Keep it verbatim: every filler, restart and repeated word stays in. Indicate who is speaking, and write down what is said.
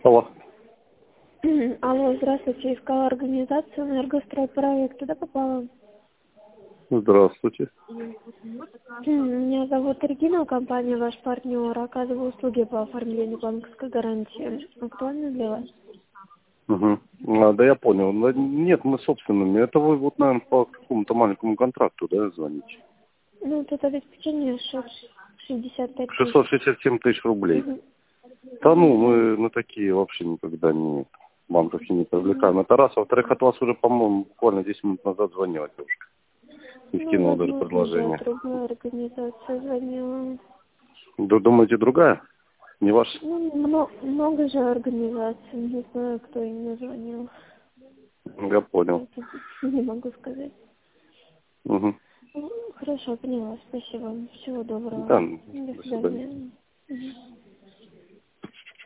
Speaker 1: Алло.
Speaker 2: Алло, здравствуйте. Искала организацию энергостройпроект. Туда попала.
Speaker 1: Здравствуйте.
Speaker 2: Меня зовут Регина, компания ваш партнер. Оказываю услуги по оформлению банковской гарантии. Актуально для вас?
Speaker 1: Угу. А, да я понял. Но нет, мы собственными. Это вы вот, наверное, по какому-то маленькому контракту, да, звоните?
Speaker 2: Ну, тут обеспечение шестьдесят пять
Speaker 1: шестьсот
Speaker 2: тысяч.
Speaker 1: шестьдесят семь тысяч рублей.
Speaker 2: Угу.
Speaker 1: Да ну,
Speaker 2: Угу.
Speaker 1: мы на такие вообще никогда не банковские не привлекаем. Это раз. Во-вторых, от вас уже, по-моему, буквально десять минут назад звонила девушка. И
Speaker 2: Ну,
Speaker 1: скинула даже
Speaker 2: возможно, да,
Speaker 1: предложение.
Speaker 2: другая организация звонила.
Speaker 1: Вы думаете, другая? Не ваша?
Speaker 2: Ну, много, много же организаций. Не знаю, кто именно звонил.
Speaker 1: Я понял.
Speaker 2: Это не могу сказать.
Speaker 1: Угу.
Speaker 2: Ну, хорошо, поняла. Спасибо. Всего доброго.
Speaker 1: Да,
Speaker 2: До
Speaker 1: до свидания.
Speaker 2: свидания. Мгм.